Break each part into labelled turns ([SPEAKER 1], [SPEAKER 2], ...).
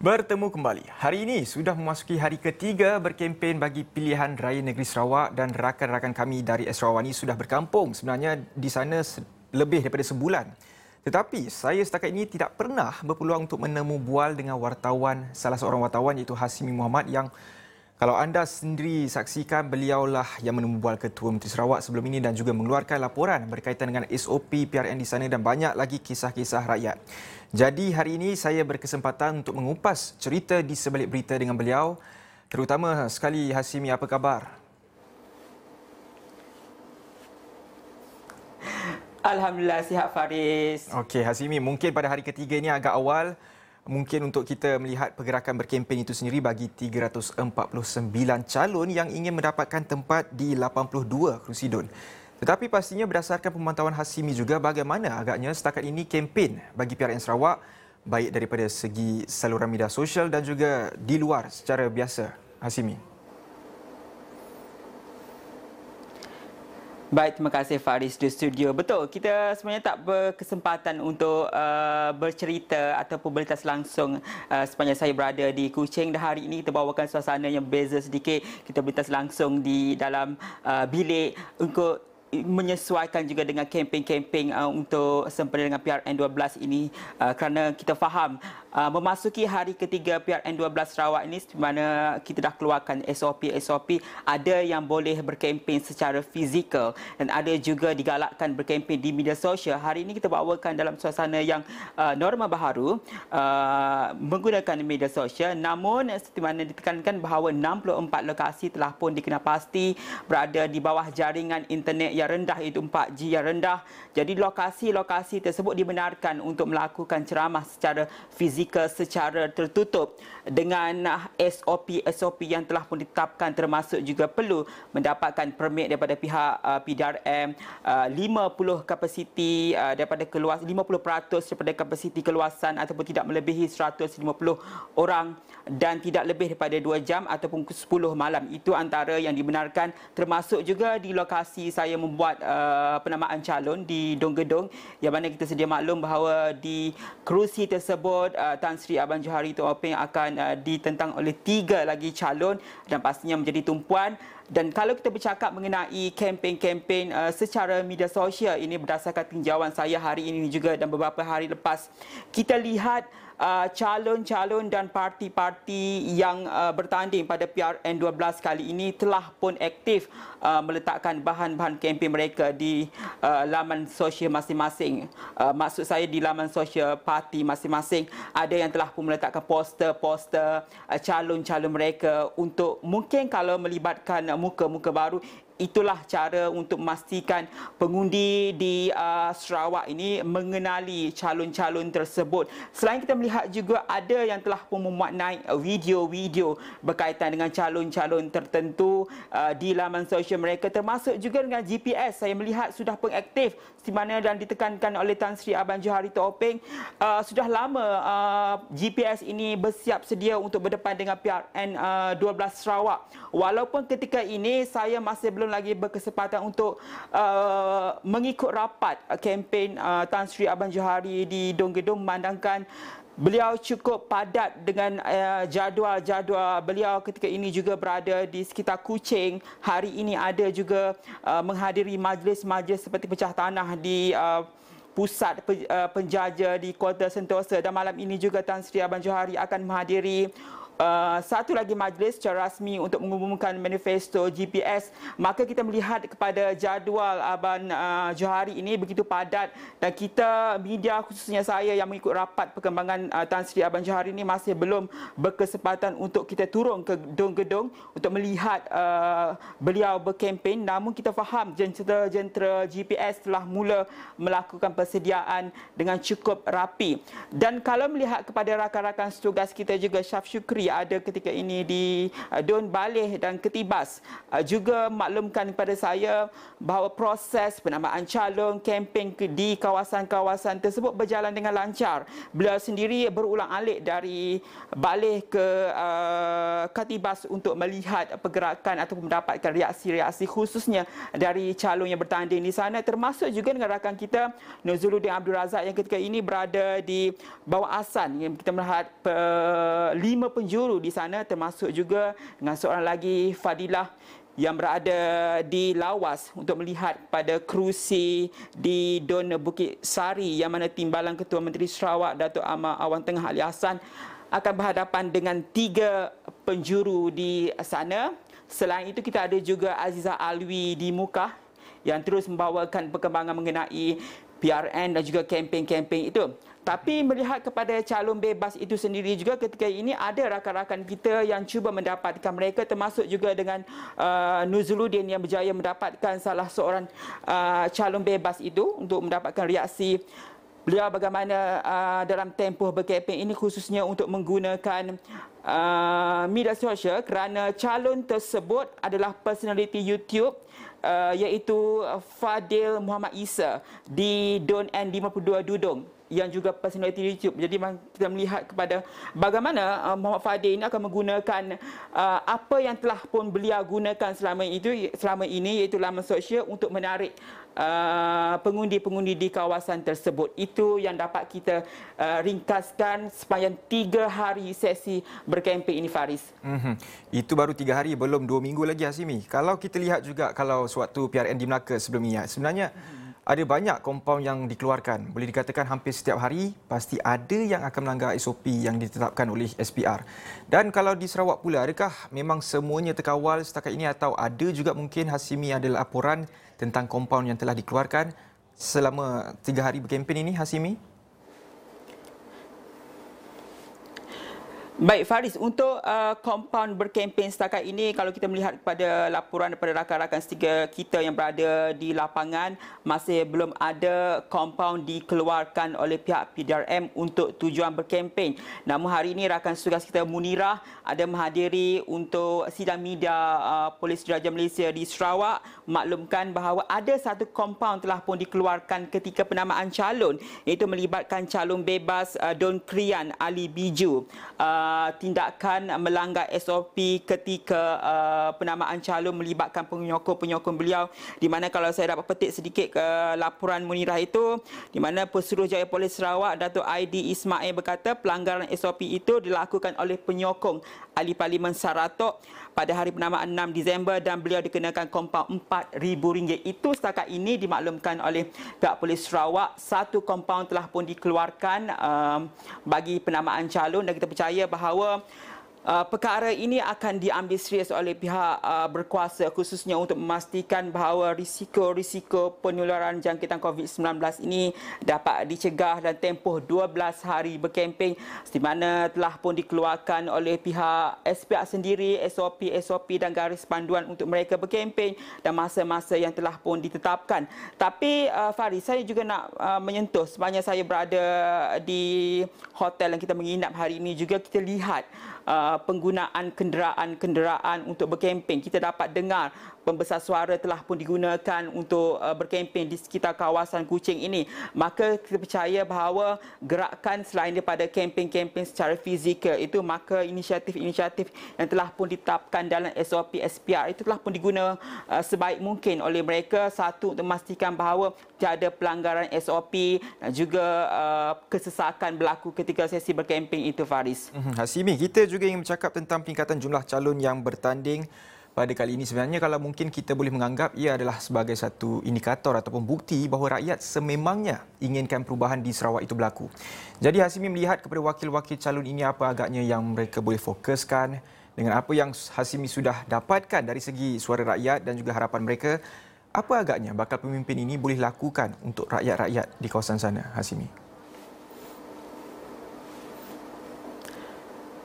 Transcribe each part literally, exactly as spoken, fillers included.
[SPEAKER 1] Bertemu kembali. Hari ini sudah memasuki hari ketiga berkempen bagi pilihan raya negeri Sarawak dan rakan-rakan kami dari Esrawani sudah berkampung sebenarnya di sana lebih daripada sebulan. Tetapi saya setakat ini tidak pernah berpeluang untuk menemu bual dengan wartawan, salah seorang wartawan iaitu Hasimi Mohamad yang kalau anda sendiri saksikan beliaulah yang menemu bual Ketua Menteri Sarawak sebelum ini dan juga mengeluarkan laporan berkaitan dengan S O P P R N di sana dan banyak lagi kisah-kisah rakyat. Jadi hari ini saya berkesempatan untuk mengupas cerita di sebalik berita dengan beliau. Terutama sekali Hasimi, apa khabar?
[SPEAKER 2] Alhamdulillah sihat Faris.
[SPEAKER 1] Okey Hasimi, mungkin pada hari ketiga ini agak awal. Mungkin untuk kita melihat pergerakan berkempen itu sendiri bagi tiga ratus empat puluh sembilan calon yang ingin mendapatkan tempat di lapan puluh dua kerusi D U N. Tetapi pastinya berdasarkan pemantauan Hasimi juga bagaimana agaknya setakat ini kempen bagi P R N Sarawak baik daripada segi saluran media sosial dan juga di luar secara biasa, Hasimi.
[SPEAKER 2] Baik, terima kasih Faris di studio. Betul, kita sebenarnya tak berkesempatan untuk uh, bercerita ataupun berlintas langsung uh, sepanjang saya berada di Kuching. Dan hari ini kita bawakan suasana yang berbeza sedikit. Kita berlintas langsung di dalam uh, bilik untuk menyesuaikan juga dengan kempen-kempen uh, untuk sempena dengan P R N dua belas ini uh, kerana kita faham uh, memasuki hari ketiga P R N dua belas Sarawak ini di mana kita dah keluarkan S O P S O P, ada yang boleh berkempen secara fizikal dan ada juga digalakkan berkempen di media sosial. Hari ini kita bawakan dalam suasana yang uh, norma baharu uh, menggunakan media sosial, namun seperti mana ditekankan bahawa enam puluh empat lokasi telah pun dikenalpasti berada di bawah jaringan internet yang rendah, iaitu empat G yang rendah. Jadi lokasi-lokasi tersebut dibenarkan untuk melakukan ceramah secara fizikal, secara tertutup dengan S O P S O P yang telah pun ditetapkan, termasuk juga perlu mendapatkan permit daripada pihak uh, P D R M, uh, lima puluh kapasiti uh, daripada keluas lima puluh peratus daripada kapasiti keluasan ataupun tidak melebihi seratus lima puluh orang dan tidak lebih daripada dua jam ataupun sepuluh malam. Itu antara yang dibenarkan, termasuk juga di lokasi saya membuat uh, penamaan calon di Dong Gedong, yang mana kita sedia maklum bahawa di kerusi tersebut uh, Tan Sri Abang Johari Topeng akan uh, ditentang oleh tiga lagi calon dan pastinya menjadi tumpuan. Dan kalau kita bercakap mengenai kempen-kempen uh, secara media sosial ini, berdasarkan tinjauan saya hari ini juga dan beberapa hari lepas, kita lihat uh, calon-calon dan parti-parti yang uh, bertanding pada P R N dua belas kali ini telah pun aktif uh, meletakkan bahan-bahan kempen mereka di uh, laman sosial masing-masing. Uh, maksud saya di laman sosial parti masing-masing. Ada yang telah pun meletakkan poster-poster uh, calon-calon mereka untuk mungkin kalau melibatkan muka-muka baru. Itulah cara untuk memastikan pengundi di uh, Sarawak ini mengenali calon-calon tersebut. Selain kita melihat juga ada yang telah pun memuat naik video-video berkaitan dengan calon-calon tertentu uh, di laman sosial mereka, termasuk juga dengan G P S. Saya melihat sudah pun aktif di mana dan ditekankan oleh Tan Sri Abang Johari Topeng. Uh, sudah lama uh, G P S ini bersiap sedia untuk berdepan dengan P R N uh, dua belas Sarawak. Walaupun ketika ini saya masih belum lagi berkesempatan untuk uh, mengikut rapat uh, kempen uh, Tan Sri Abang Johari di Dong Gedong, memandangkan beliau cukup padat dengan uh, jadual-jadual beliau ketika ini juga berada di sekitar Kuching. Hari ini ada juga uh, menghadiri majlis-majlis seperti pecah tanah di uh, pusat penjaja di Kota Sentosa, dan malam ini juga Tan Sri Abang Johari akan menghadiri Uh, satu lagi majlis secara rasmi untuk mengumumkan manifesto G P S. Maka kita melihat kepada jadual Abang uh, Johari ini begitu padat, dan kita media, khususnya saya yang mengikut rapat perkembangan uh, Tan Sri Abang Johari ini, masih belum berkesempatan untuk kita turun ke Dong Gedong untuk melihat uh, beliau berkempen. Namun kita faham jentera-jentera G P S telah mula melakukan persediaan dengan cukup rapi. Dan kalau melihat kepada rakan-rakan setugas kita juga, Syaf Syukri yang ada ketika ini di uh, Don Baleh dan Ketibas uh, juga maklumkan kepada saya bahawa proses penamaan calon kempen di kawasan-kawasan tersebut berjalan dengan lancar. Beliau sendiri berulang-alik dari Baleh ke uh, Ketibas untuk melihat pergerakan ataupun mendapatkan reaksi-reaksi khususnya dari calon yang bertanding di sana, termasuk juga dengan rakan kita Nuzuluddin Abdul Razak yang ketika ini berada di bawah asan. Yang kita melihat uh, lima penjuru di sana, termasuk juga dengan seorang lagi Fadilah yang berada di lawas untuk melihat pada kerusi di Don Bukit Sari, yang mana Timbalan Ketua Menteri Sarawak Datuk Amar Awan Tengah Ali Hassan akan berhadapan dengan tiga penjuru di sana. Selain itu, kita ada juga Azizah Alwi di Mukah yang terus membawakan perkembangan mengenai P R N dan juga kempen-kempen itu. Tapi melihat kepada calon bebas itu sendiri juga, ketika ini ada rakan-rakan kita yang cuba mendapatkan mereka, termasuk juga dengan uh, Nuzuluddin yang berjaya mendapatkan salah seorang uh, calon bebas itu untuk mendapatkan reaksi beliau bagaimana uh, dalam tempoh berkempen ini, khususnya untuk menggunakan uh, media sosial, kerana calon tersebut adalah personaliti YouTube uh, iaitu Fadil Muhammad Isa di Don N lima puluh dua Dudung, yang juga personaliti YouTube. Jadi kita melihat kepada bagaimana uh, Muhammad Fadil ini akan menggunakan uh, apa yang telah pun beliau gunakan selama itu selama ini iaitu laman sosial untuk menarik uh, pengundi-pengundi di kawasan tersebut. Itu yang dapat kita uh, ringkaskan sepanjang tiga hari sesi berkempen ini, Faris. Mm-hmm.
[SPEAKER 1] Itu baru tiga hari, belum dua minggu lagi, Hasimi. Kalau kita lihat juga kalau sewaktu P R N di Melaka sebelum ini, sebenarnya mm-hmm. ada banyak kompaun yang dikeluarkan. Boleh dikatakan hampir setiap hari pasti ada yang akan melanggar S O P yang ditetapkan oleh S P R. Dan kalau di Sarawak pula, adakah memang semuanya terkawal setakat ini, atau ada juga mungkin, Hasimi, ada laporan tentang kompaun yang telah dikeluarkan selama tiga hari berkempen ini, Hasimi?
[SPEAKER 2] Baik, Faris, untuk uh, kompaun berkempen setakat ini, kalau kita melihat kepada laporan daripada rakan-rakan setia kita yang berada di lapangan, masih belum ada kompaun dikeluarkan oleh pihak P D R M untuk tujuan berkempen. Namun hari ini rakan tugas kita Munirah ada menghadiri untuk sidang media uh, Polis Diraja Malaysia di Sarawak, maklumkan bahawa ada satu kompaun telah pun dikeluarkan ketika penamaan calon, iaitu melibatkan calon bebas uh, Don Krian Ali Biju. Uh, tindakan melanggar S O P ketika uh, penamaan calon melibatkan penyokong-penyokong beliau, di mana kalau saya dapat petik sedikit ke laporan Munirah itu, di mana Pesuruhjaya Polis Sarawak Datuk Aidi Ismail berkata pelanggaran S O P itu dilakukan oleh penyokong Ahli Parlimen Saratok pada hari penamaan enam Disember dan beliau dikenakan kompaun empat ribu ringgit. Itu setakat ini dimaklumkan oleh pihak Polis Sarawak. Satu kompaun telah pun dikeluarkan um, bagi penamaan calon, dan kita percaya bahawa Uh, perkara ini akan diambil serius oleh pihak uh, berkuasa, khususnya untuk memastikan bahawa risiko-risiko penularan jangkitan COVID sembilan belas ini dapat dicegah dan tempoh dua belas hari berkempen, di mana telah pun dikeluarkan oleh pihak S P R sendiri S O P S O P dan garis panduan untuk mereka berkempen dan masa-masa yang telah pun ditetapkan. Tapi uh, Faris, saya juga nak uh, menyentuh sepanjang saya berada di hotel yang kita menginap hari ini, juga kita lihat Uh, penggunaan kenderaan-kenderaan untuk berkempen. Kita dapat dengar pembesar suara telah pun digunakan untuk uh, berkempen di sekitar kawasan Kuching ini. Maka kita percaya bahawa gerakan selain daripada kempen-kempen secara fizikal itu, maka inisiatif-inisiatif yang telah pun ditetapkan dalam S O P S P R itu telah pun diguna uh, sebaik mungkin oleh mereka. Satu, untuk memastikan bahawa tiada pelanggaran S O P dan juga uh, kesesakan berlaku ketika sesi berkempen itu, Faris.
[SPEAKER 1] Hmm, Hasimi, kita juga ingin bercakap tentang peningkatan jumlah calon yang bertanding pada kali ini. Sebenarnya kalau mungkin kita boleh menganggap ia adalah sebagai satu indikator ataupun bukti bahawa rakyat sememangnya inginkan perubahan di Sarawak itu berlaku. Jadi Hasimi melihat kepada wakil-wakil calon ini, apa agaknya yang mereka boleh fokuskan dengan apa yang Hasimi sudah dapatkan dari segi suara rakyat dan juga harapan mereka, apa agaknya bakal pemimpin ini boleh lakukan untuk rakyat-rakyat di kawasan sana, Hasimi?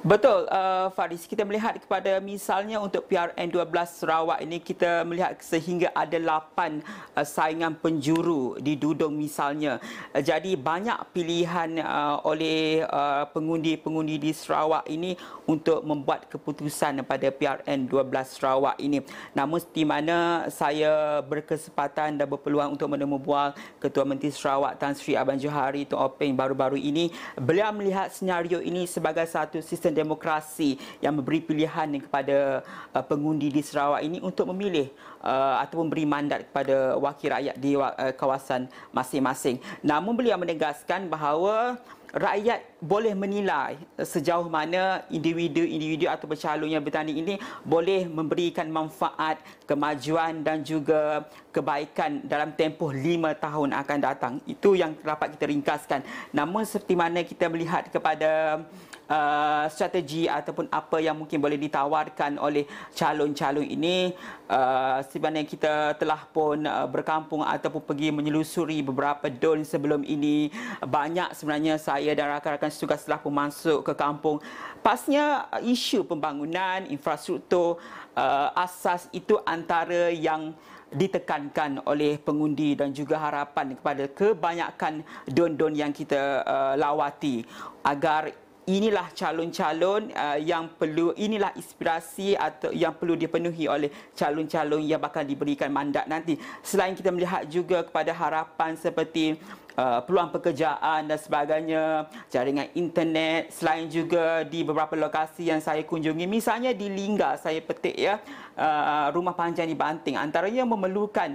[SPEAKER 2] Betul, uh, Faris. Kita melihat kepada misalnya untuk P R N dua belas Sarawak ini, kita melihat sehingga ada lapan uh, saingan penjuru di Dudung misalnya. Uh, jadi banyak pilihan uh, oleh uh, pengundi-pengundi di Sarawak ini untuk membuat keputusan pada P R N dua belas Sarawak ini. Namun di mana saya berkesempatan dan berpeluang untuk menemu bual Ketua Menteri Sarawak Tan Sri Abang Johari Tun Openg baru-baru ini, beliau melihat senario ini sebagai satu sistem demokrasi yang memberi pilihan kepada uh, pengundi di Sarawak ini untuk memilih uh, ataupun beri mandat kepada wakil rakyat di uh, kawasan masing-masing. Namun beliau menegaskan bahawa rakyat boleh menilai sejauh mana individu-individu atau calon yang bertanding ini boleh memberikan manfaat, kemajuan dan juga kebaikan dalam tempoh lima tahun akan datang. Itu yang dapat kita ringkaskan. Namun seperti mana kita melihat kepada Uh, strategi ataupun apa yang mungkin boleh ditawarkan oleh calon-calon ini, uh, sebenarnya kita telah pun uh, berkampung ataupun pergi menyelusuri beberapa D U N sebelum ini. Banyak sebenarnya saya dan rakan-rakan setugas telah pun masuk ke kampung. Pasnya uh, isu pembangunan, infrastruktur, uh, asas itu antara yang ditekankan oleh pengundi dan juga harapan kepada kebanyakan D U N-D U N yang kita uh, lawati, agar inilah calon-calon uh, yang perlu, inilah inspirasi atau yang perlu dipenuhi oleh calon-calon yang bakal diberikan mandat nanti. Selain kita melihat juga kepada harapan seperti Uh, peluang pekerjaan dan sebagainya, jaringan internet, selain juga di beberapa lokasi yang saya kunjungi, misalnya di Lingga saya petik ya, uh, rumah panjang di Banting, antaranya memerlukan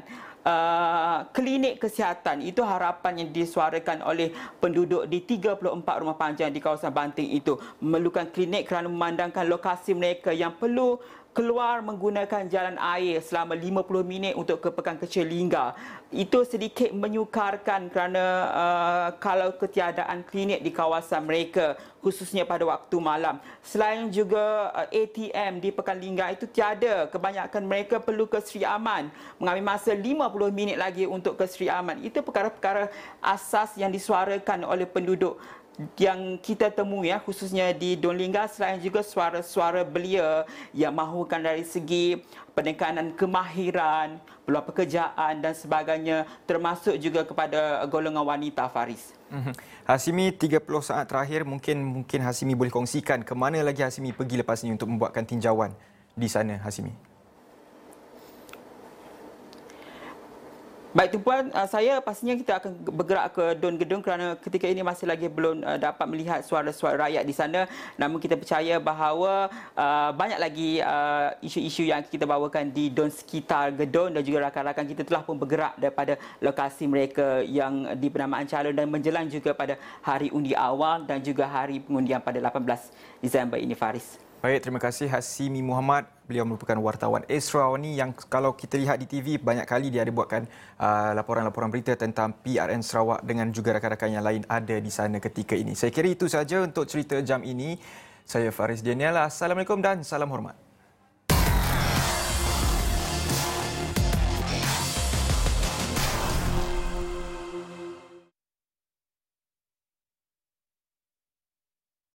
[SPEAKER 2] Uh, klinik kesihatan. Itu harapan yang disuarakan oleh penduduk di tiga puluh empat rumah panjang di kawasan Banting itu. Memerlukan klinik kerana memandangkan lokasi mereka yang perlu keluar menggunakan jalan air selama lima puluh minit untuk ke Pekan Kecil Lingga. Itu sedikit menyukarkan kerana uh, kalau ketiadaan klinik di kawasan mereka, khususnya pada waktu malam. Selain juga uh, A T M di Pekan Lingga itu tiada. Kebanyakan mereka perlu ke Sri Aman, mengambil masa lima puluh minit lagi untuk ke Sri Aman. Itu perkara-perkara asas yang disuarakan oleh penduduk yang kita temui ya, khususnya di D U N Lingga. Selain juga suara-suara belia yang mahukan dari segi penekanan kemahiran, peluang pekerjaan dan sebagainya, termasuk juga kepada golongan wanita, Faris.
[SPEAKER 1] Mm-hmm. Hasimi, tiga puluh saat terakhir, mungkin mungkin Hasimi boleh kongsikan ke mana lagi Hasimi pergi lepas ini untuk membuatkan tinjauan di sana, Hasimi?
[SPEAKER 2] Baik tuan, saya pastinya kita akan bergerak ke D U N Gedung kerana ketika ini masih lagi belum dapat melihat suara-suara rakyat di sana. Namun kita percaya bahawa uh, banyak lagi uh, isu-isu yang kita bawakan di D U N sekitar gedung, dan juga rakan-rakan kita telah pun bergerak daripada lokasi mereka yang di penamaan calon dan menjelang juga pada hari undi awal dan juga hari pengundian pada lapan belas Disember ini, Faris.
[SPEAKER 1] Baik, terima kasih Hasimi Muhammad. Beliau merupakan wartawan Esrawani yang kalau kita lihat di T V banyak kali dia ada buatkan uh, laporan-laporan berita tentang P R N Sarawak dengan juga rakan-rakan yang lain ada di sana ketika ini. Saya kira itu saja untuk cerita jam ini. Saya Faris Daniel. Assalamualaikum dan salam hormat.